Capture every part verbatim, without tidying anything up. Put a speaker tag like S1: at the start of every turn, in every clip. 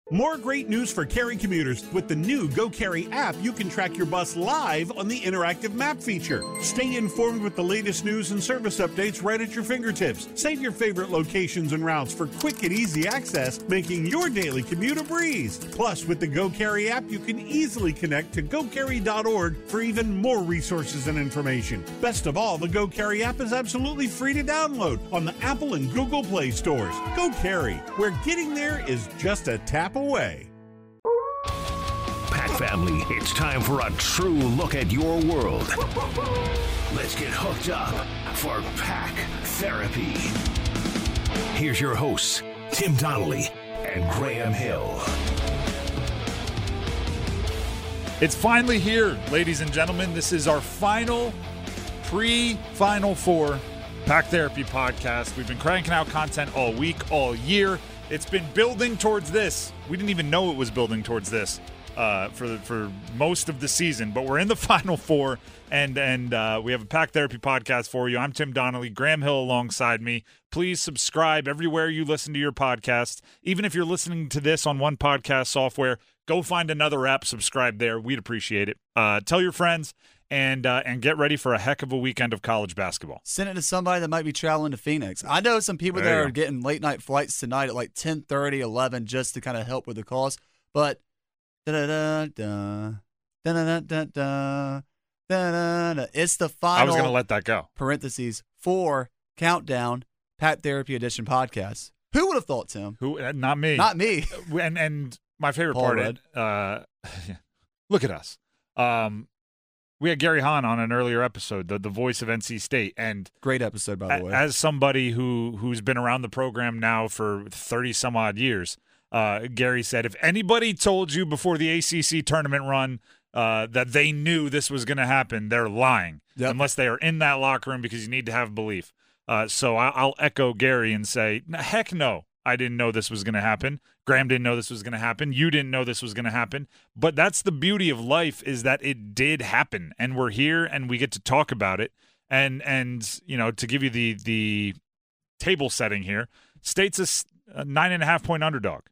S1: More great news for Cary commuters. With the new GoCarry app, you can track your bus live on the interactive map feature. Stay informed with the latest news and service updates right at your fingertips. Save your favorite locations and routes for quick and easy access, making your daily commute a breeze. Plus, with the GoCarry app, you can easily connect to go carry dot org for even more resources and information. Best of all, the GoCarry app is absolutely free to download on the Apple and Google Play stores. GoCarry, where getting there is just a tap away.
S2: Pack family, it's time for a true look at your world. Let's get hooked up for Pack Therapy. Here's your hosts, Tim Donnelly and Graham Hill.
S3: It's finally here, ladies and gentlemen. This is our final pre-Final Four Pack Therapy podcast. We've been cranking out content all week, all year. It's been building towards this. We didn't even know it was building towards this uh, for for most of the season, but we're in the Final Four, and and uh, we have a Pack Therapy podcast for you. I'm Tim Donnelly, Graham Hill alongside me. Please subscribe everywhere you listen to your podcast. Even if you're listening to this on one podcast software, go find another app, subscribe there. We'd appreciate it. Uh, tell your friends. And uh, and get ready for a heck of a weekend of college basketball.
S4: Send it to somebody that might be traveling to Phoenix. I know some people
S3: There
S4: that
S3: you
S4: are
S3: go.
S4: getting late-night flights tonight at like ten thirty, eleven, just to kind of help with the cost. But da-da-da-da, da-da-da-da-da, da-da-da. It's the final
S3: I was going to let that go.
S4: parentheses four countdown Pat Therapy Edition podcast. Who would have thought, Tim?
S3: Who? Uh, not me.
S4: Not me.
S3: And and my favorite
S4: Paul
S3: part
S4: Rudd.
S3: of it, uh, look at us. Um, we had Gary Hahn on an earlier episode, the, the voice of N C State. And
S4: Great episode, by the
S3: a-
S4: way.
S3: as somebody who, who's been around the program now for thirty-some-odd years, uh, Gary said, if anybody told you before the A C C tournament run uh, that they knew this was going to happen, they're lying,
S4: Yep.
S3: unless they are in that locker room, because you need to have belief. Uh, so I- I'll echo Gary and say, heck no. I didn't know this was going to happen. Graham didn't know this was going to happen. You didn't know this was going to happen. But that's the beauty of life, is that it did happen, and we're here and we get to talk about it. And and you know, to give you the the table setting here, State's a, s- a nine and a half point underdog.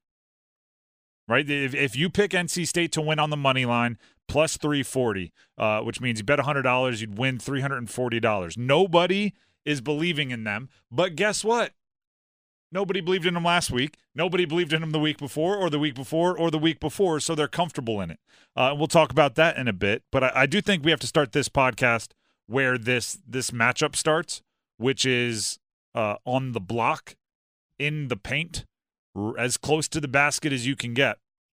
S3: Right? If if you pick N C State to win on the money line, plus three forty, uh, which means you bet one hundred dollars, you'd win three hundred forty dollars. Nobody is believing in them. But guess what? Nobody believed in them last week. Nobody believed in them the week before or the week before or the week before, so they're comfortable in it. Uh, we'll talk about that in a bit. But I, I do think we have to start this podcast where this this matchup starts, which is uh, on the block, in the paint, r- as close to the basket as you can get.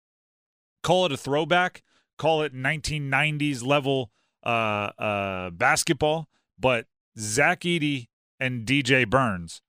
S3: Call it a throwback. Call it nineteen nineties level uh, uh, basketball. But Zach Edey and D J Burns,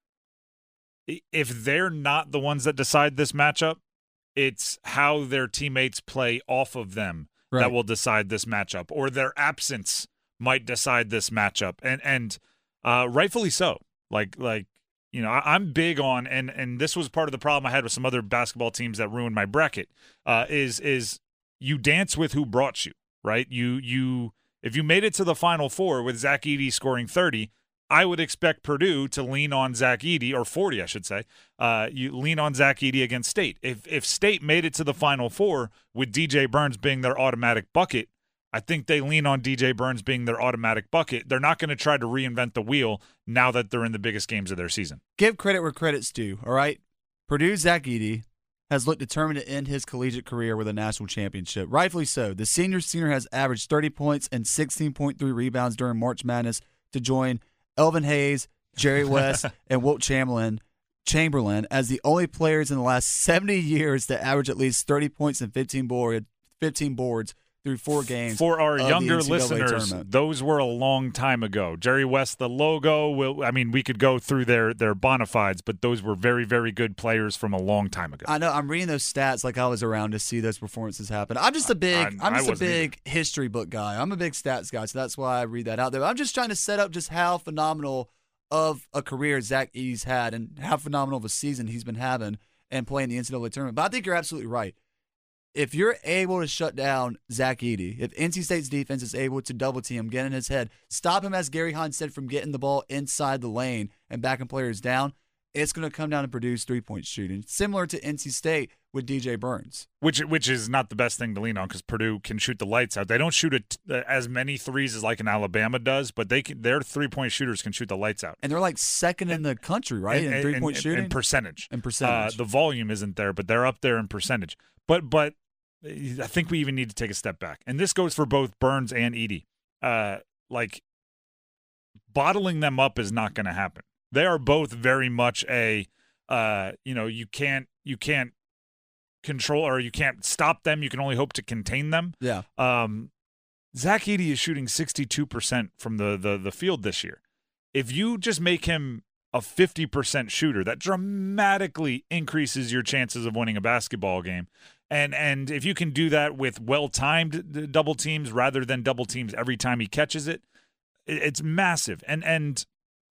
S3: if they're not the ones that decide this matchup, it's how their teammates play off of them
S4: Right.
S3: that will decide this matchup, or their absence might decide this matchup, and and uh, rightfully so. Like like you know, I, I'm big on, and and this was part of the problem I had with some other basketball teams that ruined my bracket. Uh, is is you dance with who brought you, right? You you if you made it to the Final Four with Zach Edey scoring thirty. I would expect Purdue to lean on Zach Edey, or forty, I should say. Uh, you lean on Zach Edey against State. If if State made it to the Final Four with D J Burns being their automatic bucket, I think they lean on D J Burns being their automatic bucket. They're not going to try to reinvent the wheel now that they're in the biggest games of their season.
S4: Give credit where credit's due, all right? Purdue's Zach Edey has looked determined to end his collegiate career with a national championship. Rightfully so. The senior senior has averaged thirty points and sixteen point three rebounds during March Madness to join Elvin Hayes, Jerry West, and Wilt Chamberlain, Chamberlain as the only players in the last seventy years to average at least thirty points and fifteen, board, fifteen boards through four games.
S3: For our
S4: of the
S3: younger
S4: N C double A
S3: listeners,
S4: tournament.
S3: those were a long time ago. Jerry West, the logo, will, I mean, we could go through their, their bona fides, but those were very, very good players from a long time ago.
S4: I know. I'm reading those stats like I was around to see those performances happen. I'm just a big,
S3: I-
S4: I'm
S3: I
S4: just a
S3: wasn't
S4: big history book guy. I'm a big stats guy, so that's why I read that out there. I'm just trying to set up just how phenomenal of a career Zach Edey's had and how phenomenal of a season he's been having and playing the N C double A tournament. But I think you're absolutely right. If you're able to shut down Zach Edey, if N C State's defense is able to double team, get in his head, stop him, as Gary Hahn said, from getting the ball inside the lane and backing players down, it's going to come down to Purdue's three-point shooting. Similar to N C State, with D J Burns.
S3: Which which is not the best thing to lean on because Purdue can shoot the lights out. They don't shoot it as many threes as like an Alabama does, but they can, their three-point shooters can shoot the lights out.
S4: And they're like second in the country, right,
S3: and,
S4: in three-point
S3: and,
S4: shooting?
S3: And percentage.
S4: And percentage.
S3: Uh, the volume isn't there, but they're up there in percentage. But but I think we even need to take a step back. And this goes for both Burns and Edey. Uh, like, bottling them up is not going to happen. They are both very much a, uh, you know, you can't you can't control or you can't stop them. You can only hope to contain them.
S4: Yeah.
S3: Um, Zach Edey is shooting sixty-two percent from the, the the field this year. If you just make him a fifty percent shooter, that dramatically increases your chances of winning a basketball game. And and if you can do that with well-timed double teams rather than double teams every time he catches it, it's massive. And and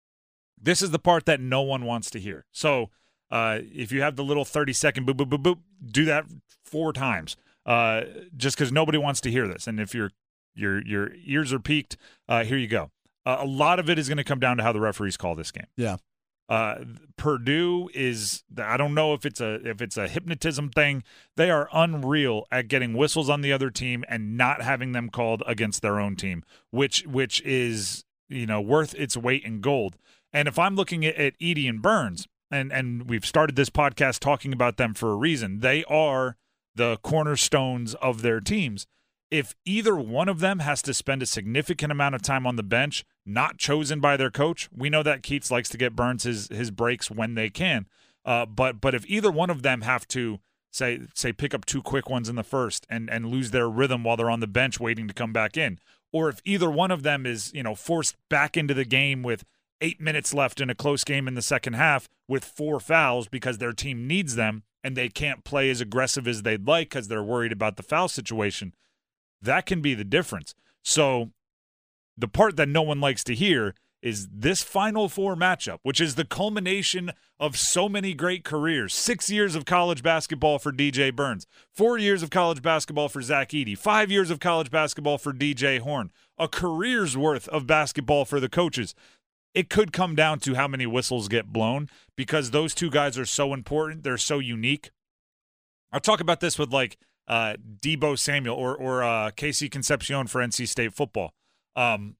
S3: this is the part that no one wants to hear. So uh, if you have the little thirty-second boop, boop, boop, boop, do that four times uh, just because nobody wants to hear this. And if your your your ears are peaked, uh, here you go. Uh, a lot of it is going to come down to how the referees call this game.
S4: Yeah.
S3: Uh, Purdue is, I don't know if it's a if it's a hypnotism thing. They are unreal at getting whistles on the other team and not having them called against their own team, which which is, you know, worth its weight in gold. And if I'm looking at, at Edey and Burns, and and we've started this podcast talking about them for a reason, they are the cornerstones of their teams. If either one of them has to spend a significant amount of time on the bench, not chosen by their coach, we know that Keats likes to get Burns his his breaks when they can. Uh, but but if either one of them have to say say pick up two quick ones in the first and and lose their rhythm while they're on the bench waiting to come back in, or if either one of them is, you know, forced back into the game with eight minutes left in a close game in the second half with four fouls because their team needs them and they can't play as aggressive as they'd like because they're worried about the foul situation, that can be the difference. So the part that no one likes to hear is this Final Four matchup, which is the culmination of so many great careers. Six years of college basketball for D J Burns, four years of college basketball for Zach Edey, five years of college basketball for D J Horne, a career's worth of basketball for the coaches. It could come down to how many whistles get blown because those two guys are so important. They're so unique. I'll talk about this with like uh, Debo Samuel or or uh, Casey Concepcion for N C State football. Um,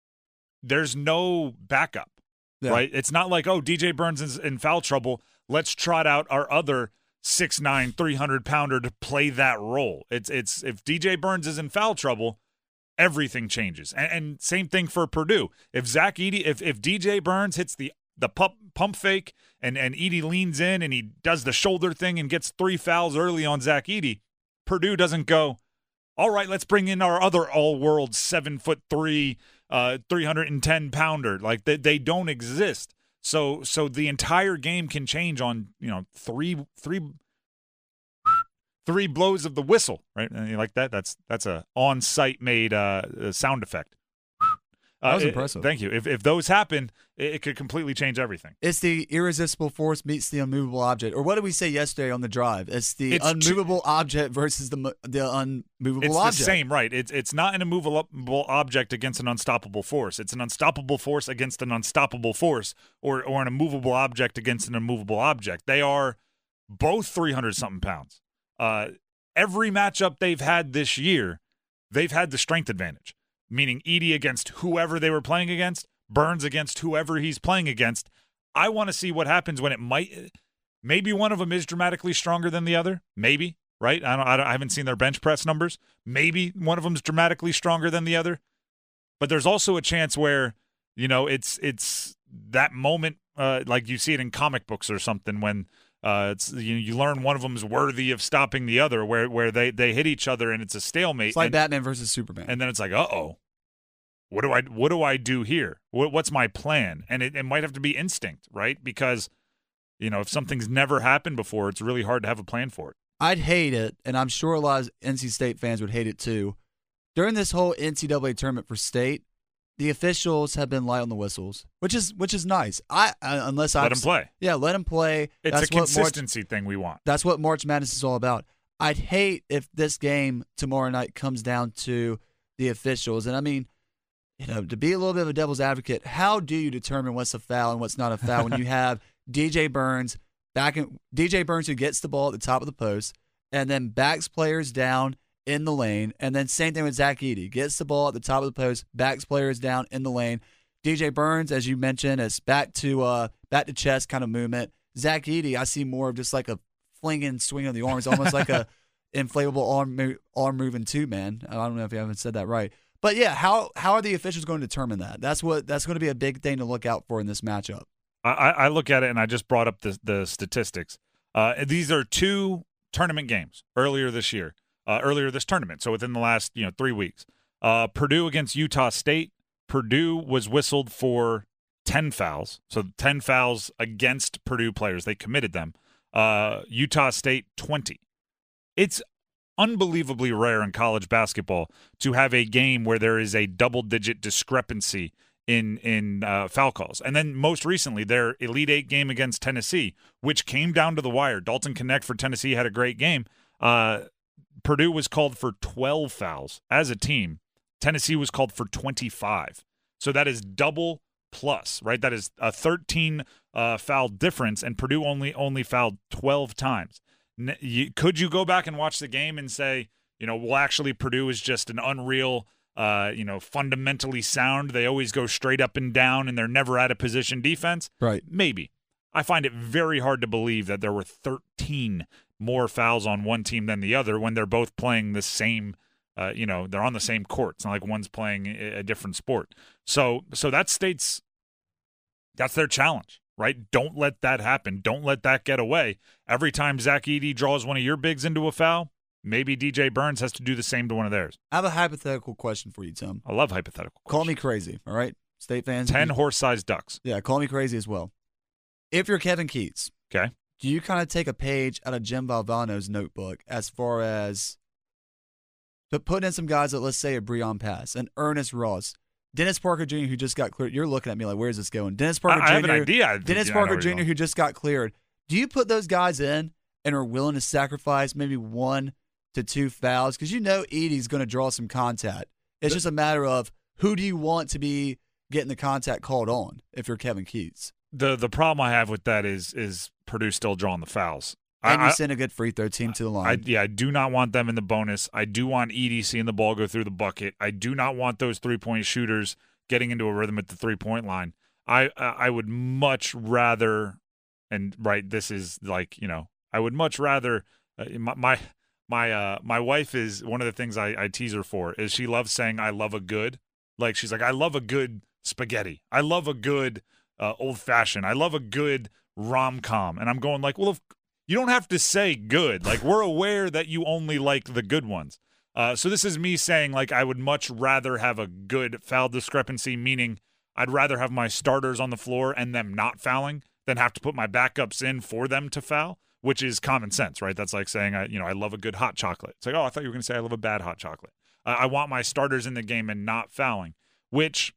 S3: there's no backup, yeah. right? It's not like, oh, D J Burns is in foul trouble. Let's trot out our other six nine, three hundred pounder to play that role. It's it's if D J Burns is in foul trouble, everything changes. And, and same thing for Purdue. If Zach Edey, if if D J Burns hits the the pump pump fake and and Edey leans in and he does the shoulder thing and gets three fouls early on Zach Edey, Purdue doesn't go, all right, let's bring in our other all-world seven foot three, uh, three hundred ten pounder. Like they they don't exist. So so the entire game can change on, you know, three three three blows of the whistle, right? And you like that? That's that's a on-site made uh, sound effect.
S4: That was
S3: uh,
S4: impressive.
S3: It, thank you. If if those happen, it, it could completely change everything.
S4: It's the irresistible force meets the unmovable object. Or what did we say yesterday on the drive? It's the
S3: it's
S4: unmovable tr- object versus the the unmovable
S3: it's
S4: object.
S3: It's the same, right? It's it's not an immovable object against an unstoppable force. It's an unstoppable force against an unstoppable force, or or an immovable object against an immovable object. They are both three hundred something pounds. Uh, every matchup they've had this year, they've had the strength advantage. Meaning Edey against whoever they were playing against, Burns against whoever he's playing against. I want to see what happens when it might – maybe one of them is dramatically stronger than the other. Maybe, right? I don't, I don't. I haven't seen their bench press numbers. Maybe one of them is dramatically stronger than the other. But there's also a chance where, you know, it's it's that moment uh, like you see it in comic books or something when uh, it's you, you learn one of them is worthy of stopping the other where, where they, they hit each other and it's a stalemate.
S4: It's like
S3: and,
S4: Batman versus Superman.
S3: And then it's like, uh-oh. What do I what do I do here? What, what's my plan? And it, it might have to be instinct, right? Because, you know, if something's never happened before, it's really hard to have a plan for it.
S4: I'd hate it, and I'm sure a lot of N C State fans would hate it too. During this whole N C double A tournament for State, the officials have been light on the whistles, which is which is nice. I uh, unless I
S3: let them play.
S4: Yeah, let them play.
S3: It's
S4: that's
S3: a consistency
S4: March,
S3: thing we want.
S4: That's what March Madness is all about. I'd hate if this game tomorrow night comes down to the officials, and I mean. You know, to be a little bit of a devil's advocate, how do you determine what's a foul and what's not a foul when you have D J Burns back in, D J Burns who gets the ball at the top of the post and then backs players down in the lane. And then same thing with Zach Edey. Gets the ball at the top of the post, backs players down in the lane. D J Burns, as you mentioned, is back to uh, back to chest kind of movement. Zach Edey, I see more of just like a flinging swing of the arms, almost like a inflatable arm arm moving too, man. I don't know if you haven't said that right. But yeah, how how are the officials going to determine that? That's what that's going to be a big thing to look out for in this matchup.
S3: I, I look at it, and I just brought up the the statistics. Uh, these are two tournament games earlier this year, uh, earlier this tournament. So within the last you know three weeks, uh, Purdue against Utah State. Purdue was whistled for ten fouls, so ten fouls against Purdue players. They committed them. Uh, Utah State twenty. It's unbelievably rare in college basketball to have a game where there is a double-digit discrepancy in in uh, foul calls. And then most recently, their Elite Eight game against Tennessee, which came down to the wire. Dalton Knecht for Tennessee had a great game. Uh, Purdue was called for twelve fouls as a team. Tennessee was called for twenty-five. So that is double plus, right? That is a thirteen uh, foul difference, and Purdue only only fouled twelve times. N- you, could you go back and watch the game and say, you know, well, actually Purdue is just an unreal, uh, you know, fundamentally sound. They always go straight up and down, and they're never out of position defense.
S4: Right.
S3: Maybe. I find it very hard to believe that there were thirteen more fouls on one team than the other when they're both playing the same Uh, you know, they're on the same court. It's not like one's playing a different sport. So, so that state's, that's their challenge, right? Don't let that happen. Don't let that get away. Every time Zach Edey draws one of your bigs into a foul, maybe D J Burns has to do the same to one of theirs.
S4: I have a hypothetical question for you, Tim.
S3: I love hypothetical questions.
S4: Call me crazy, all right? State fans.
S3: Ten
S4: you,
S3: horse-sized ducks.
S4: Yeah, call me crazy as well. If you're Kevin Keatts,
S3: Okay.
S4: do you kind of take a page out of Jim Valvano's notebook as far as but put in some guys that, let's say, a Breon Pass, an Ernest Ross, Dennis Parker Junior, who just got cleared. You're looking at me like, where's this going? Dennis Parker
S3: I,
S4: Junior
S3: I have an idea. I
S4: Dennis
S3: think,
S4: Parker
S3: yeah,
S4: Junior, who just got cleared. Do you put those guys in and are willing to sacrifice maybe one to two fouls? Because you know Edey's going to draw some contact. It's just a matter of who do you want to be getting the contact called on if you're Kevin Keatts.
S3: The the problem I have with that is is Purdue still drawing the fouls.
S4: And
S3: I,
S4: you send a good free throw team to the line.
S3: I, yeah, I do not want them in the bonus. I do want Edey seeing the ball go through the bucket. I do not want those three-point shooters getting into a rhythm at the three-point line. I I would much rather, and right, this is like, you know, I would much rather, uh, my my my, uh, my wife is, one of the things I, I tease her for is she loves saying I love a good. Like, she's like, I love a good spaghetti. I love a good uh, old-fashioned. I love a good rom-com. And I'm going like, well, if you don't have to say good. Like, we're aware that you only like the good ones. Uh, so this is me saying, like, I would much rather have a good foul discrepancy, meaning I'd rather have my starters on the floor and them not fouling than have to put my backups in for them to foul, which is common sense, right? That's like saying, I, you know, I love a good hot chocolate. It's like, oh, I thought you were going to say I love a bad hot chocolate. Uh, I want my starters in the game and not fouling, which,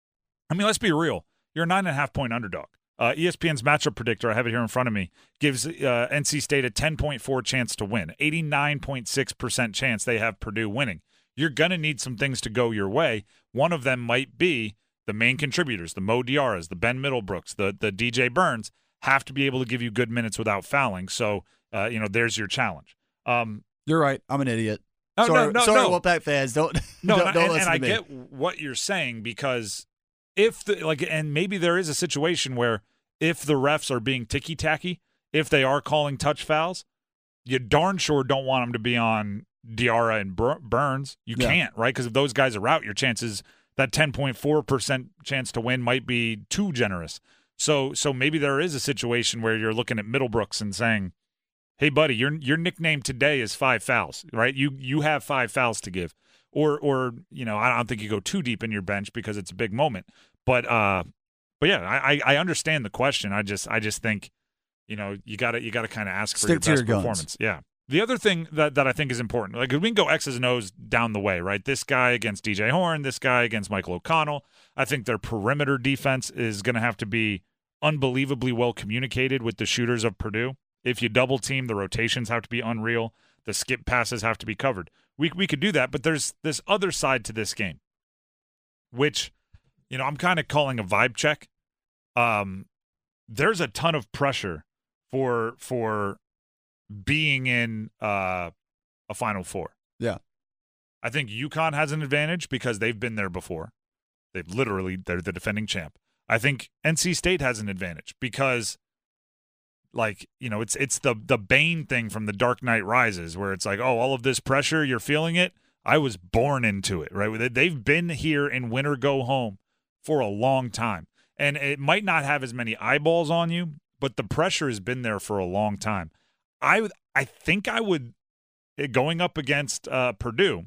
S3: I mean, let's be real. You're a nine and a half point underdog. Uh, E S P N's matchup predictor, I have it here in front of me, gives uh, N C State a ten point four chance to win, eighty-nine point six percent chance they have Purdue winning. You're going to need some things to go your way. One of them might be the main contributors, the Mo Diarras, the Ben Middlebrooks, the, the D J Burns, have to be able to give you good minutes without fouling. So, uh, you know, there's your challenge. Um,
S4: You're right. I'm an idiot.
S3: Oh,
S4: sorry,
S3: no, no,
S4: sorry,
S3: no.
S4: Wolfpack fans. Don't,
S3: no,
S4: don't,
S3: and,
S4: don't
S3: and,
S4: listen
S3: and
S4: to
S3: I
S4: me.
S3: get what you're saying because if the, like, and maybe there is a situation where if the refs are being ticky-tacky, if they are calling touch fouls, you darn sure don't want them to be on Diarra and Bur- Burns. You
S4: Yeah.
S3: can't, right? Because if those guys are out, your chances, that ten point four percent chance to win might be too generous. So so maybe there is a situation where you're looking at Middlebrooks and saying, hey, buddy, your your nickname today is five fouls, right? You you have five fouls to give. Or, or you know, I don't think you go too deep in your bench because it's a big moment. But, uh, But yeah, I I understand the question. I just I just think, you know, you gotta you gotta kind of ask for
S4: Stick
S3: your
S4: to
S3: best
S4: your
S3: performance.
S4: guns.
S3: Yeah. The other thing that, that I think is important, like we can go X's and O's down the way, right? This guy against D J Horn, this guy against Michael O'Connell. I think their perimeter defense is going to have to be unbelievably well communicated with the shooters of Purdue. If you double team, the rotations have to be unreal. The skip passes have to be covered. We we could do that, but there's this other side to this game, which, you know, I'm kind of calling a vibe check. Um, there's a ton of pressure for for being in uh, a Final Four.
S4: Yeah.
S3: I think UConn has an advantage because they've been there before. They've literally, they're the defending champ. I think N C State has an advantage because, like, you know, it's it's the the Bane thing from The Dark Knight Rises, where it's like, oh, all of this pressure, you're feeling it. I was born into it, right? They've been here in win or go home for a long time. And it might not have as many eyeballs on you, but the pressure has been there for a long time. I I think I would, going up against uh, Purdue,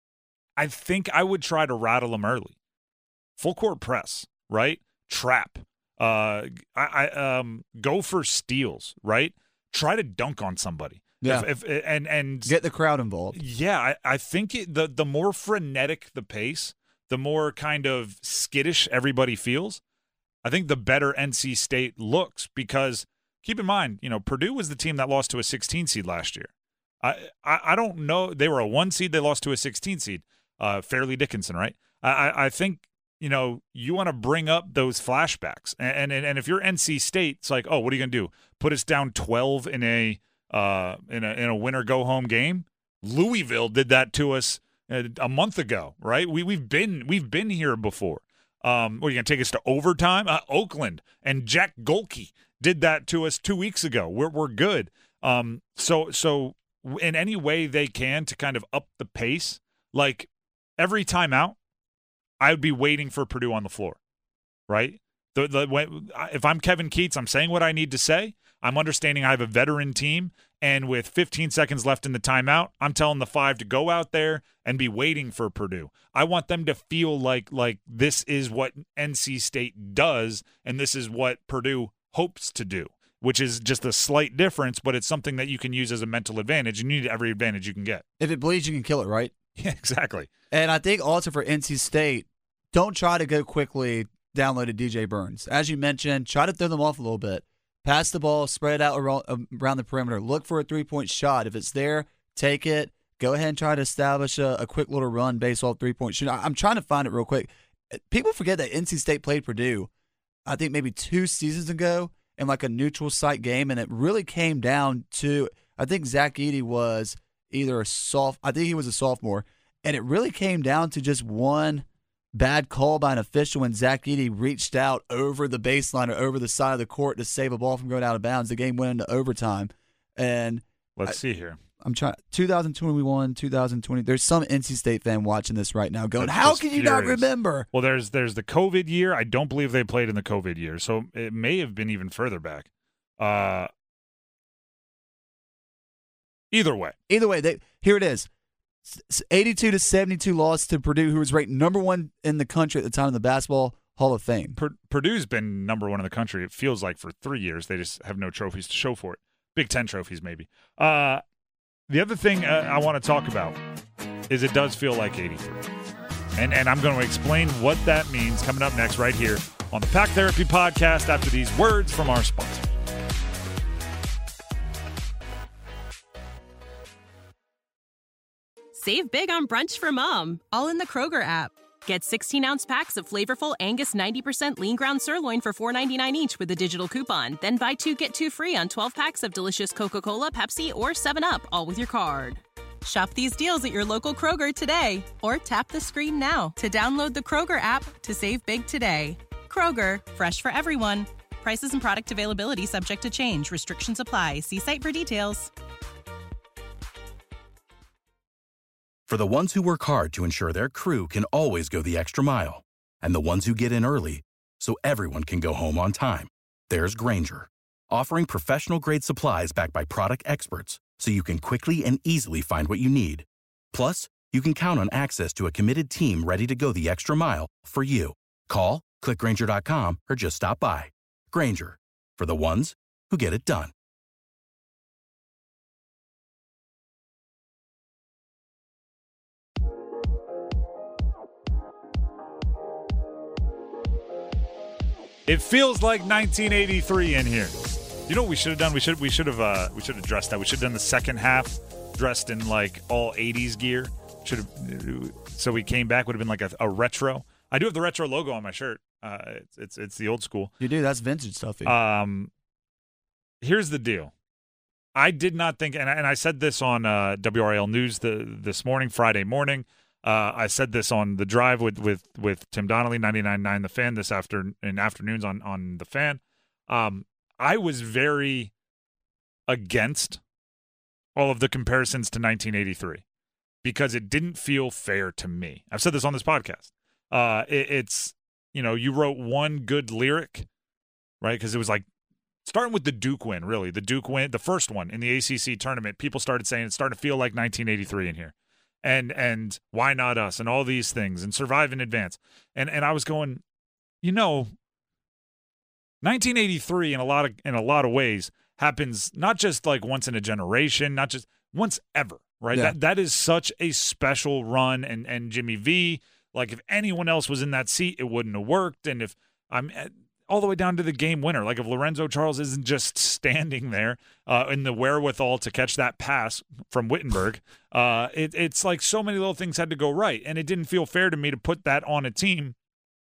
S3: I think I would try to rattle them early. Full court press, right? Trap. Uh, I, I um go for steals, right? Try to dunk on somebody.
S4: Yeah.
S3: If, if and and
S4: get the crowd involved.
S3: Yeah, I, I think it, the the more frenetic the pace, the more kind of skittish everybody feels. I think the better N C State looks because keep in mind, you know, Purdue was the team that lost to a sixteen seed last year. I I, I don't know. They were a one seed. They lost to a sixteen seed. Uh, Fairleigh Dickinson, right? I I, I think. You know, you want to bring up those flashbacks, and, and and if you're N C State, it's like, oh, what are you gonna do? Put us down twelve in a uh in a in a win or go home game? Louisville did that to us a, a month ago, right? We we've been we've been here before. Um, what are you gonna take us to overtime? Uh, Oakland and Jack Golke did that to us two weeks ago. We're we're good. Um, so so in any way they can to kind of up the pace, like every timeout. I would be waiting for Purdue on the floor, right? The, the when, if I'm Kevin Keatts, I'm saying what I need to say. I'm understanding I have a veteran team, and with fifteen seconds left in the timeout, I'm telling the five to go out there and be waiting for Purdue. I want them to feel like like this is what N C State does, and this is what Purdue hopes to do, which is just a slight difference, but it's something that you can use as a mental advantage, and you need every advantage you can get.
S4: If it bleeds, you can kill it, right?
S3: Yeah, exactly.
S4: And I think also for N C State, don't try to go quickly download a D J Burns. As you mentioned, try to throw them off a little bit. Pass the ball, spread it out around, around the perimeter. Look for a three-point shot. If it's there, take it. Go ahead and try to establish a, a quick little run based off three-point shooting. I'm trying to find it real quick. People forget that N C State played Purdue, I think maybe two seasons ago, in like a neutral site game, and it really came down to, I think Zach Edey was either a soft, I think he was a sophomore, and it really came down to just one bad call by an official when Zach Edey reached out over the baseline or over the side of the court to save a ball from going out of bounds. The game went into overtime. And
S3: let's
S4: I,
S3: see here.
S4: I'm trying. twenty twenty-one, twenty twenty. There's some N C State fan watching this right now going,
S3: That's
S4: how can you
S3: furious.
S4: not remember?
S3: Well, there's there's the COVID year. I don't believe they played in the COVID year, so it may have been even further back. Uh, either way.
S4: Either way, they, here it is. eighty-two to seventy-two loss to Purdue, who was ranked number one in the country at the time in the Basketball Hall of Fame.
S3: Pur- Purdue's been number one in the country, it feels like, for three years. They just have no trophies to show for it. Big Ten trophies, maybe. Uh, the other thing uh, I want to talk about is it does feel like eighty-three. And, and I'm going to explain what that means coming up next right here on the Pack Therapy Podcast after these words from our sponsor.
S5: Save big on brunch for mom, all in the Kroger app. Get sixteen-ounce packs of flavorful Angus ninety percent lean ground sirloin for four ninety-nine each with a digital coupon. Then buy two, get two free on twelve packs of delicious Coca-Cola, Pepsi, or seven up, all with your card. Shop these deals at your local Kroger today, or tap the screen now to download the Kroger app to save big today. Kroger, fresh for everyone. Prices and product availability subject to change. Restrictions apply. See site for details.
S6: For the ones who work hard to ensure their crew can always go the extra mile, and the ones who get in early so everyone can go home on time, there's Grainger, offering professional-grade supplies backed by product experts so you can quickly and easily find what you need. Plus, you can count on access to a committed team ready to go the extra mile for you. Call, click Grainger dot com, or just stop by. Grainger, for the ones who get it done.
S3: It feels like nineteen eighty-three in here. You know what we should have done? We should we should have uh, we should have dressed that. We should have done the second half dressed in like all eighties gear. Should have so we came back would have been like a, a retro. I do have the retro logo on my shirt. Uh, it's, it's it's the old school.
S4: You do. That's vintage stuff.
S3: Um, here's the deal. I did not think, and I, and I said this on uh, W R L News the, this morning, Friday morning. Uh, I said this on the drive with with, with Tim Donnelly, ninety-nine point nine The Fan, this after in afternoons on, on The Fan. Um, I was very against all of the comparisons to nineteen eighty-three because it didn't feel fair to me. I've said this on this podcast. Uh, it, it's, you know, you wrote one good lyric, right? Because it was like, starting with the Duke win, really. The Duke win, the first one in the A C C tournament, people started saying it's starting to feel like nineteen eighty-three in here. And and why not us? And all these things. And survive in advance. And and I was going, you know, nineteen eighty-three in a lot of in a lot of ways happens not just like once in a generation, not just once ever, right?
S4: Yeah.
S3: That that is such a special run. And and Jimmy V, like if anyone else was in that seat, it wouldn't have worked. And if I'm all the way down to the game winner. Like if Lorenzo Charles isn't just standing there uh, in the wherewithal to catch that pass from Wittenberg, uh, it, it's like so many little things had to go right. And it didn't feel fair to me to put that on a team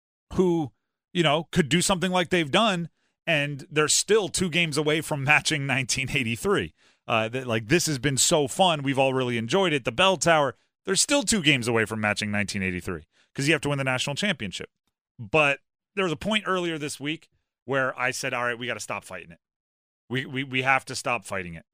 S3: who, you know, could do something like they've done, and they're still two games away from matching nineteen eighty-three. Uh, that, like this has been so fun. We've all really enjoyed it. The Bell Tower, they're still two games away from matching nineteen eighty-three because you have to win the national championship. But there was a point earlier this week where I said, all right, we got to stop fighting it. We, we we have to stop fighting it.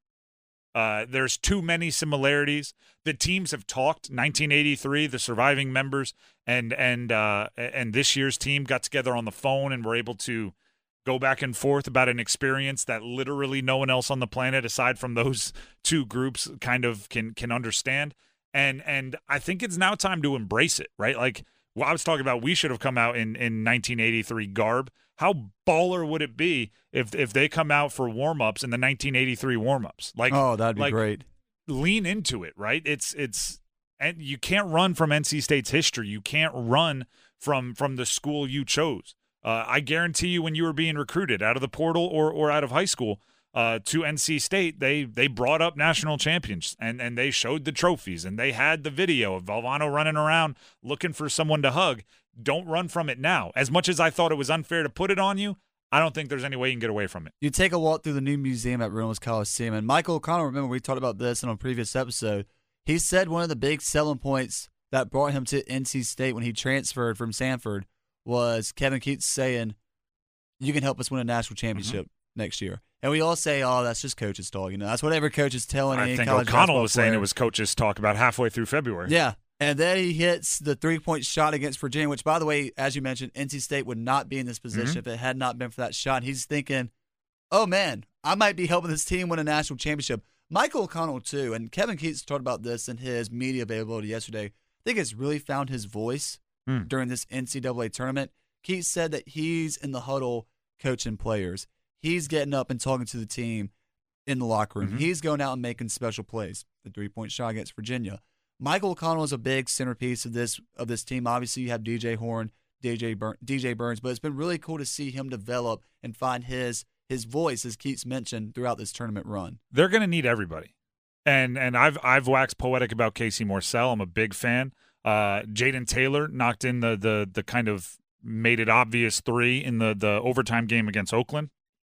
S3: Uh, there's too many similarities. The teams have talked. nineteen eighty-three, the surviving members and and uh, and this year's team got together on the phone and were able to go back and forth about an experience that literally no one else on the planet aside from those two groups kind of can can understand. And and I think it's now time to embrace it, right? Like, well, I was talking about we should have come out in, in nineteen eighty-three garb. How baller would it be if if they come out for warm-ups in the nineteen eighty-three warm-ups? Like,
S4: oh, that'd be
S3: like,
S4: great.
S3: Lean into it, right? It's it's and you can't run from N C State's history. You can't run from from the school you chose. Uh, I guarantee you, when you were being recruited out of the portal or or out of high school uh, to N C State, they they brought up national champions and and they showed the trophies and they had the video of Valvano running around looking for someone to hug. Don't run from it now. As much as I thought it was unfair to put it on you, I don't think there's any way you can get away from it.
S4: You take a walk through the new museum at Reynolds Coliseum, and Michael O'Connell, remember we talked about this in a previous episode, he said one of the big selling points that brought him to N C State when he transferred from Sanford was Kevin Keatts saying, you can help us win a national championship mm-hmm. next year. And we all say, oh, that's just coach's talk. You know, that's what every coach is telling
S3: I
S4: any
S3: think
S4: college
S3: O'Connell was
S4: player.
S3: saying it was coach's talk about halfway through February.
S4: Yeah. And then he hits the three-point shot against Virginia, which, by the way, as you mentioned, N C State would not be in this position mm-hmm. if it had not been for that shot. And he's thinking, oh, man, I might be helping this team win a national championship. Michael O'Connell, too, and Kevin Keatts talked about this in his media availability yesterday. I think has really found his voice mm. during this N C double A tournament. Keatts said that he's in the huddle coaching players. He's getting up and talking to the team in the locker room. Mm-hmm. He's going out and making special plays. The three-point shot against Virginia. Michael O'Connell is a big centerpiece of this of this team. Obviously, you have D J Horn, D J Bur- D J Burns, but it's been really cool to see him develop and find his his voice, as Keatts mentioned, throughout this tournament run.
S3: They're going to need everybody, and and I've I've waxed poetic about Casey Morsell. I'm a big fan. Uh, Jaden Taylor knocked in the the the kind of made it obvious three in the the overtime game against Oakland.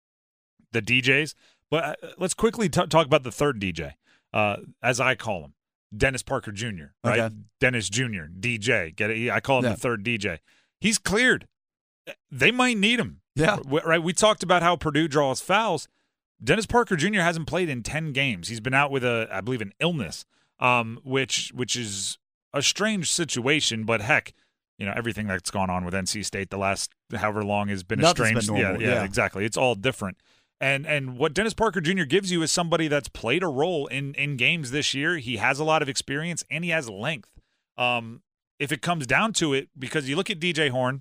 S3: The D Js, but uh, let's quickly t- talk about the third D J, uh, as I call him. Dennis Parker Junior, right? Okay. Dennis Junior, D J. Get it? I call him yeah. the third D J. He's cleared. They might need him.
S4: Yeah.
S3: Right? We talked about how Purdue draws fouls. Dennis Parker Junior hasn't played in ten games. He's been out with, a, I believe, an illness, um, which which is a strange situation. But, heck, you know, everything that's gone on with N C State the last however long has been
S4: Nothing's
S3: a strange.
S4: Been normal.
S3: Yeah, yeah,
S4: yeah,
S3: exactly. It's all different. And and what Dennis Parker Junior gives you is somebody that's played a role in, in games this year. He has a lot of experience, and he has length. Um, if it comes down to it, because you look at D J Horn,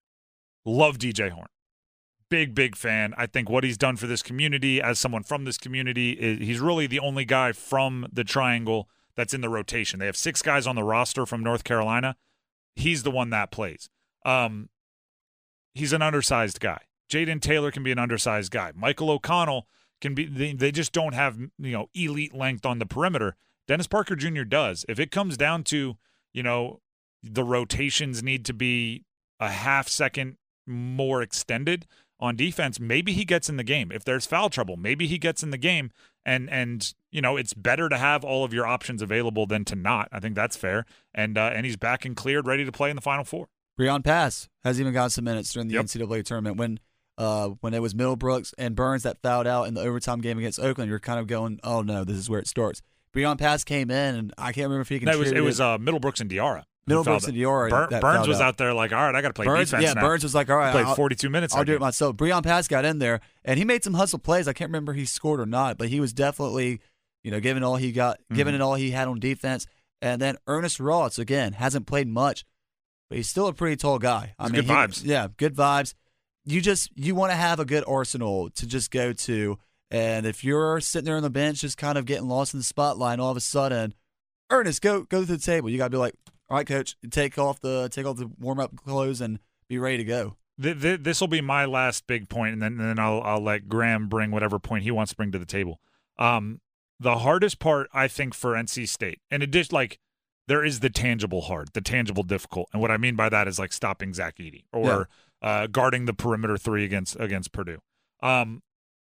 S3: love D J Horn. Big, big fan. I think what he's done for this community, as someone from this community, is, he's really the only guy from the Triangle that's in the rotation. They have six guys on the roster from North Carolina. He's the one that plays. Um, he's an undersized guy. Jaden Taylor can be an undersized guy. Michael O'Connell can be they, – they just don't have, you know, elite length on the perimeter. Dennis Parker Junior does. If it comes down to, you know, the rotations need to be a half second more extended on defense, maybe he gets in the game. If there's foul trouble, maybe he gets in the game. And, and you know, it's better to have all of your options available than to not. I think that's fair. And uh, and he's back and cleared, ready to play in the Final Four.
S4: Breon Pass has even gotten some minutes during the
S3: Yep.
S4: N C double A tournament. When uh, when it was Middlebrooks and Burns that fouled out in the overtime game against Oakland, you're kind of going, oh, no, this is where it starts. Breon Pass came in, and I can't remember if he
S3: No, it was
S4: contributed.
S3: it was uh, Middlebrooks and Diarra. who
S4: Middlebrooks
S3: fouled
S4: and
S3: it.
S4: Diarra.
S3: Bur-
S4: that
S3: Burns
S4: fouled
S3: was
S4: out.
S3: out there like, all right, I got to play
S4: Burns,
S3: defense
S4: yeah,
S3: now.
S4: Burns was like, all right,
S3: Played
S4: I'll,
S3: forty-two minutes.
S4: I'll
S3: that
S4: do it
S3: game.
S4: myself. Breon Pass got in there, and he made some hustle plays. I can't remember if he scored or not, but he was definitely, you know, giving all he got,
S3: Mm-hmm.
S4: giving it all he had on defense. And then Ernest Ross, again, hasn't played much, but he's still a pretty tall guy. I
S3: He's
S4: mean,
S3: good
S4: he-
S3: vibes.
S4: Yeah, good vibes. You just you want to have a good arsenal to just go to, and if you're sitting there on the bench, just kind of getting lost in the spotlight, and all of a sudden, Ernest, go go to the table. You got to be like, all right, coach, take off the take off the warm up clothes and be ready to go.
S3: Th- th- this will be my last big point, and then and then I'll I'll let Graham bring whatever point he wants to bring to the table. Um, the hardest part, I think, for N C State, in addition, like there is the tangible hard, the tangible difficult, and what I mean by that is like stopping Zach Edey or uh, guarding the perimeter three against against Purdue. Um,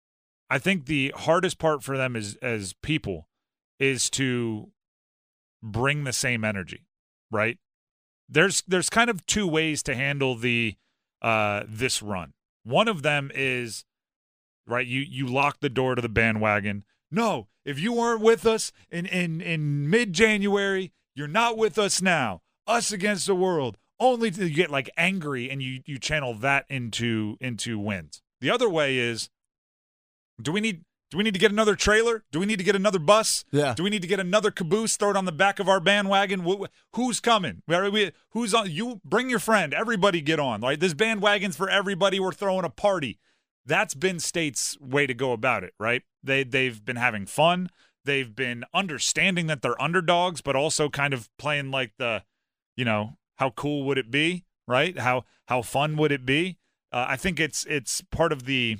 S3: I think the hardest part for them is as people is to bring the same energy, right? There's there's kind of two ways to handle the uh, this run. One of them is, right, you you lock the door to the bandwagon. No, if you weren't with us in, in, in mid-January, you're not with us now. Us against the world. Only to you get like angry and you you channel that into into wins. The other way is, do we need do we need to get another trailer? Do we need to get another bus?
S4: Yeah.
S3: Do we need to get another caboose, throw it on the back of our bandwagon? Wh- wh- Who's coming? Where we, who's on? You bring your friend. Everybody get on. Right? This bandwagon's for everybody. We're throwing a party. That's been State's way to go about it, right? They they've been having fun. They've been understanding that they're underdogs, but also kind of playing like the, you know, how cool would it be, right? How how fun would it be? Uh, I think it's it's part of the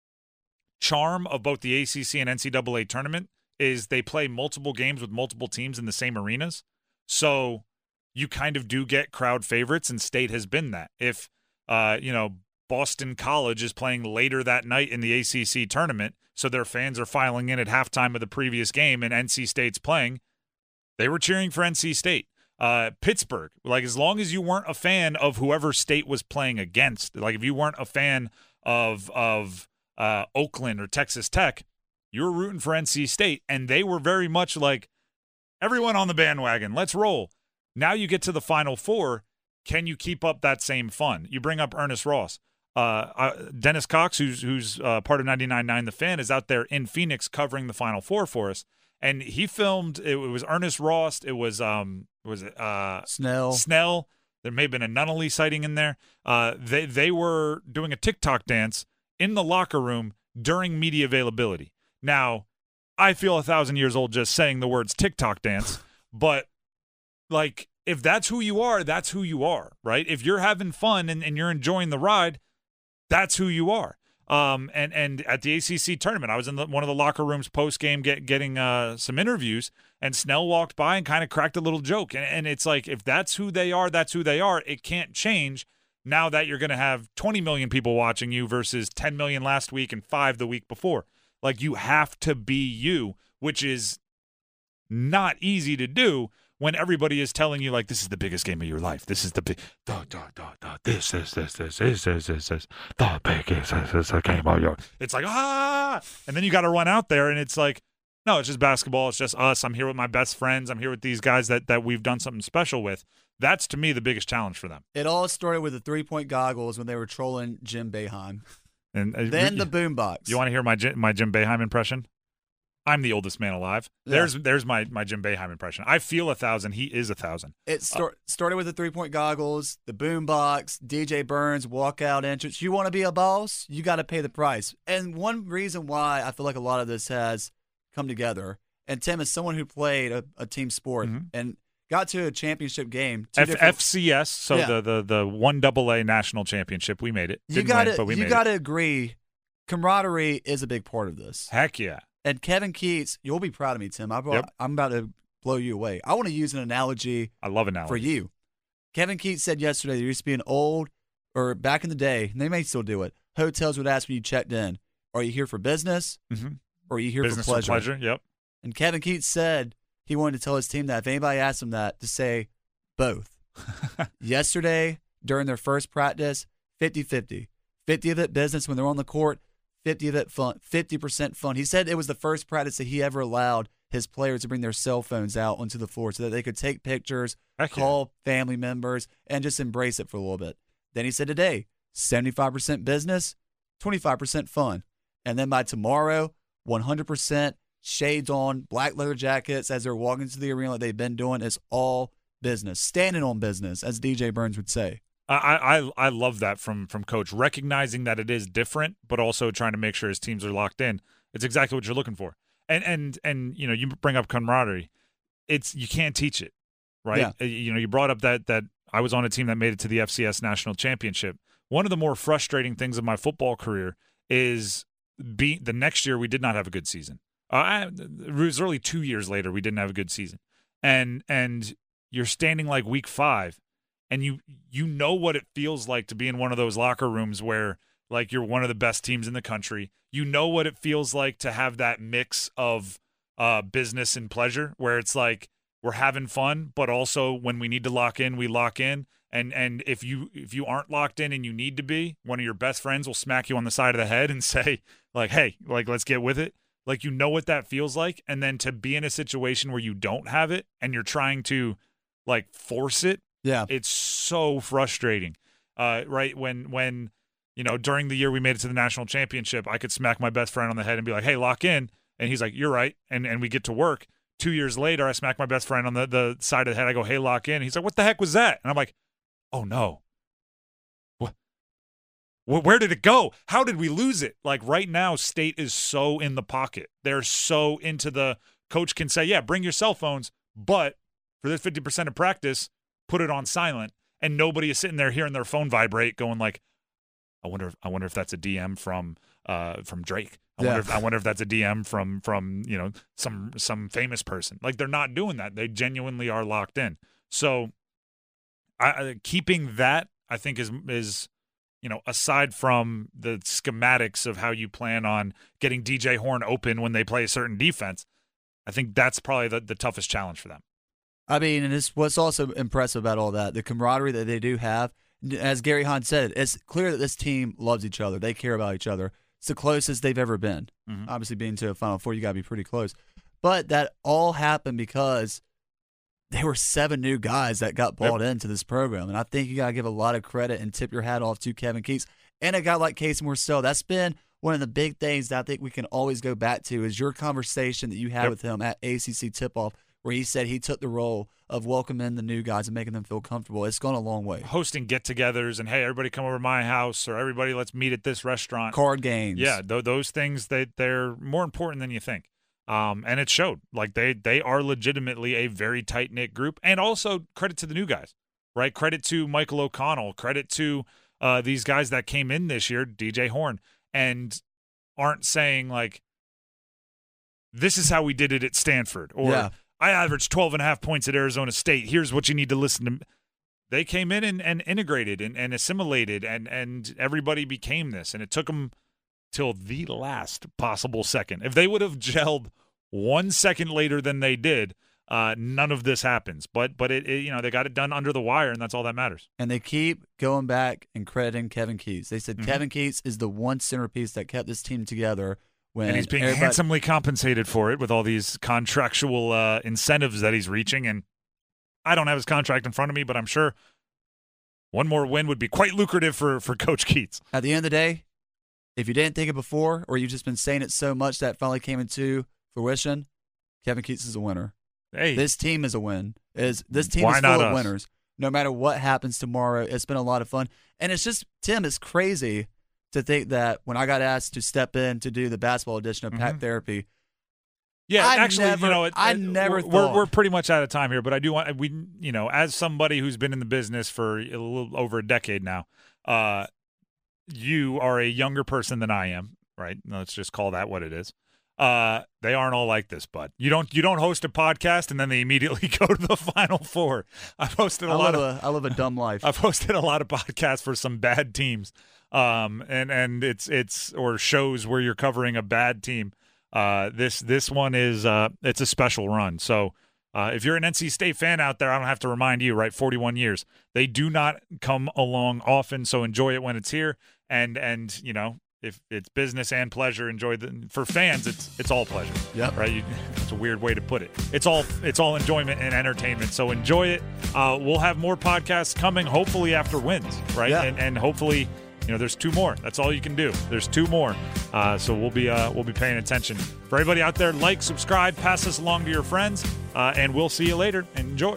S3: charm of both the A C C and N C double A tournament is they play multiple games with multiple teams in the same arenas. So you kind of do get crowd favorites, and State has been that. If, uh, you know, Boston College is playing later that night in the A C C tournament, so their fans are filing in at halftime of the previous game and N C State's playing, they were cheering for N C State. Uh, Pittsburgh, like as long as you weren't a fan of whoever State was playing against, like if you weren't a fan of of uh, Oakland or Texas Tech, you were rooting for N C State, and they were very much like, everyone on the bandwagon, let's roll. Now you get to the Final Four, can you keep up that same fun? You bring up Ernest Ross. Uh, uh, Dennis Cox, who's who's uh, part of ninety-nine point nine The Fan, is out there in Phoenix covering the Final Four for us, and he filmed. It, it was Ernest Ross. It was um, was it uh,
S4: Snell.
S3: Snell. There may have been a Nunnally sighting in there. Uh, they they were doing a TikTok dance in the locker room during media availability. Now, I feel a thousand years old just saying the words TikTok dance, but like if that's who you are, that's who you are, right? If you're having fun and, and you're enjoying the ride, that's who you are. Um, and, and at the A C C tournament, I was in the, one of the locker rooms post game get, getting uh, some interviews, and Snell walked by and kind of cracked a little joke. And, and it's like, if that's who they are, that's who they are. It can't change now that you're going to have twenty million people watching you versus ten million last week and five the week before. Like, you have to be you, which is not easy to do when everybody is telling you, like, this is the biggest game of your life. This is the big, da, da, da, da, this, this, this, this, this, this, this, this, the biggest this is the game of your. It's like, ah, and then you got to run out there, and it's like, no, it's just basketball. It's just us. I'm here with my best friends. I'm here with these guys that that we've done something special with. That's, to me, the biggest challenge for them.
S4: It all started with the three-point goggles when they were trolling Jim Boeheim.
S3: And uh,
S4: Then
S3: you,
S4: the boombox.
S3: You want to hear my Jim- my Jim Boeheim impression? I'm the oldest man alive.
S4: Yeah.
S3: There's there's my, my Jim Boeheim impression. I feel a thousand. He is a thousand.
S4: It start, started with the three-point goggles, the boombox, D J Burns, walkout entrance. You want to be a boss? You got to pay the price. And one reason why I feel like a lot of this has come together, and Tim is someone who played a, a team sport
S3: Mm-hmm.
S4: and got to a championship game. two
S3: F-
S4: different-
S3: F C S, so
S4: Yeah.
S3: the the the one double A national championship. We made it.
S4: You
S3: Didn't
S4: got
S3: win, but
S4: to
S3: we
S4: you
S3: made
S4: got
S3: it.
S4: to agree, camaraderie is a big part of this.
S3: Heck yeah.
S4: And Kevin Keats, you'll be proud of me, Tim. I brought,
S3: Yep.
S4: I'm about to blow you away. I want to use an analogy
S3: I love analogy.
S4: for you. Kevin Keats said yesterday there used to be an old, or back in the day, and they may still do it, hotels would ask when you checked in, are you here for business
S3: Mm-hmm.
S4: or are you here
S3: Business
S4: for pleasure?
S3: pleasure. Yep.
S4: And Kevin Keats said he wanted to tell his team that if anybody asked him that, to say both. Yesterday, during their first practice, fifty-fifty. fifty of it business when they're on the court, fifty of it fun, fifty percent fun. He said it was the first practice that he ever allowed his players to bring their cell phones out onto the floor so that they could take pictures,
S3: Heck yeah.
S4: call family members, and just embrace it for a little bit. Then he said today, seventy-five percent business, twenty-five percent fun. And then by tomorrow, one hundred percent shades on, black leather jackets as they're walking to the arena like they've been doing. It's all business, standing on business, as D J Burns would say.
S3: I, I I love that from from Coach, recognizing that it is different, but also trying to make sure his teams are locked in. It's exactly what you're looking for. And and and you know, you bring up camaraderie. It's you can't teach it, right?
S4: Yeah.
S3: You know, you brought up that that I was on a team that made it to the F C S National Championship. One of the more frustrating things of my football career is be the next year we did not have a good season. Uh, I, it was really two years later we didn't have a good season, and and you're standing like week five. And you you know what it feels like to be in one of those locker rooms where, like, you're one of the best teams in the country. You know what it feels like to have that mix of uh, business and pleasure, where it's like we're having fun, but also when we need to lock in, we lock in. And and if you if you aren't locked in and you need to be, one of your best friends will smack you on the side of the head and say, like, hey, like, let's get with it. Like, you know what that feels like. And then to be in a situation where you don't have it and you're trying to, like, force it.
S4: Yeah.
S3: It's so frustrating, uh, right? When, when you know, during the year we made it to the national championship, I could smack my best friend on the head and be like, hey, lock in. And he's like, you're right. And and we get to work. Two years later, I smack my best friend on the, the side of the head. I go, hey, lock in. He's like, what the heck was that? And I'm like, oh, no. What? Where did it go? How did we lose it? Like, right now, State is so in the pocket. They're so into the coach can say, yeah, bring your cell phones, but for this fifty percent of practice, put it on silent, and nobody is sitting there hearing their phone vibrate, going like, "I wonder, if, I wonder if that's a D M from, uh, from Drake. I
S4: Yeah.
S3: wonder, if, I wonder if that's a D M from, from you know, some some famous person." Like, they're not doing that. They genuinely are locked in. So, I, I- keeping that, I think, is is, you know, aside from the schematics of how you plan on getting D J Horn open when they play a certain defense, I think that's probably the, the toughest challenge for them.
S4: I mean, and it's what's also impressive about all that, the camaraderie that they do have. As Gary Hahn said, it's clear that this team loves each other. They care about each other. It's the closest they've ever been.
S3: Mhm.
S4: Obviously, being to a Final Four, you got to be pretty close. But that all happened because there were seven new guys that got bought into this program. And I think you got to give a lot of credit and tip your hat off to Kevin Keats and a guy like Casey Morcell. That's been one of the big things that I think we can always go back to is your conversation that you had
S3: Yep.
S4: with him at A C C Tip-Off, where he said he took the role of welcoming the new guys and making them feel comfortable. It's gone a long way.
S3: Hosting get-togethers and, hey, everybody come over to my house, or everybody let's meet at this restaurant.
S4: Card games.
S3: Yeah, th- those things, they, they're more important than you think. Um, and it showed. Like, they they are legitimately a very tight-knit group. And also, credit to the new guys, right? Credit to Michael O'Connell. Credit to uh, these guys that came in this year, D J Horn, and aren't saying, like, this is how we did it at Stanford, or
S4: Yeah.
S3: I averaged twelve and a half points at Arizona State. Here's what you need to listen to. They came in and, and integrated and, and assimilated, and, and everybody became this. And it took them till the last possible second. If they would have gelled one second later than they did, uh, none of this happens. But but it, it you know they got it done under the wire, and that's all that matters.
S4: And they keep going back and crediting Kevin Keats. They said
S3: Mhm.
S4: Kevin Keats is the one centerpiece that kept this team together. When
S3: And he's being
S4: everybody-
S3: handsomely compensated for it with all these contractual uh, incentives that he's reaching. And I don't have his contract in front of me, but I'm sure one more win would be quite lucrative for, for Coach Keats.
S4: At the end of the day, if you didn't think it before, or you've just been saying it so much that it finally came into fruition, Kevin Keats is a winner.
S3: Hey,
S4: This team is a win. Is this team
S3: Why
S4: is full
S3: not
S4: of
S3: us?
S4: winners. No matter what happens tomorrow, it's been a lot of fun. And it's just, Tim, it's crazy to think that when I got asked to step in to do the basketball edition of Pack
S3: Mhm.
S4: Therapy,
S3: yeah,
S4: I
S3: actually,
S4: never-
S3: you know, it,
S4: I
S3: it-
S4: never
S3: we're,
S4: thought-
S3: we're pretty much out of time here, but I do want we, you know, as somebody who's been in the business for a little over a decade now, uh, you are a younger person than I am, right? Let's just call that what it is. Uh, they aren't all like this, bud. You don't you don't host a podcast and then they immediately go to the Final Four. I've hosted a
S4: I
S3: lot
S4: live
S3: of
S4: a, I live a dumb life.
S3: I've hosted a lot of podcasts for some bad teams, um, and and it's it's or shows where you're covering a bad team. Uh, this this one is uh, it's a special run. So uh, if you're an N C State fan out there, I don't have to remind you, right? forty-one years. They do not come along often, so enjoy it when it's here. And and you know. If it's business and pleasure, enjoy the. For fans, it's it's all pleasure.
S4: Yep.
S3: Right. You, it's a weird way to put it. It's all it's all enjoyment and entertainment. So enjoy it. Uh, we'll have more podcasts coming, hopefully after wins, right?
S4: Yeah.
S3: And and hopefully, you know, there's two more. That's all you can do. There's two more. Uh, so we'll be uh, we'll be paying attention. For everybody out there, like, subscribe, pass this along to your friends, uh, and we'll see you later. Enjoy.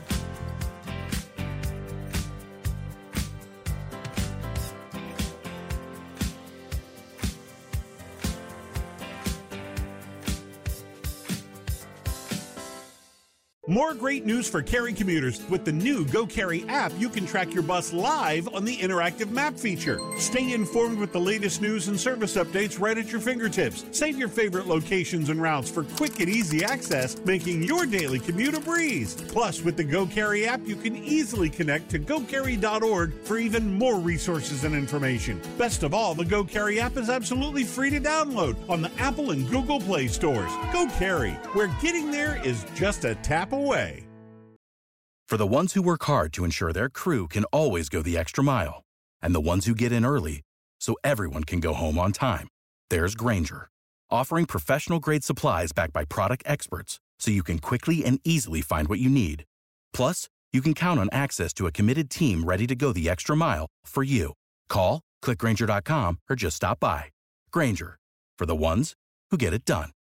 S1: More great news for Cary commuters. With the new Go Cary app, you can track your bus live on the interactive map feature. Stay informed with the latest news and service updates right at your fingertips. Save your favorite locations and routes for quick and easy access, making your daily commute a breeze. Plus, with the Go Cary app, you can easily connect to go cary dot org for even more resources and information. Best of all, the Go Cary app is absolutely free to download on the Apple and Google Play stores. Go Cary, where getting there is just a tap away.
S6: For the ones who work hard to ensure their crew can always go the extra mile, and the ones who get in early so everyone can go home on time, there's Grainger, offering professional-grade supplies backed by product experts so you can quickly and easily find what you need. Plus, you can count on access to a committed team ready to go the extra mile for you. Call, click Grainger dot com, or just stop by. Grainger, for the ones who get it done.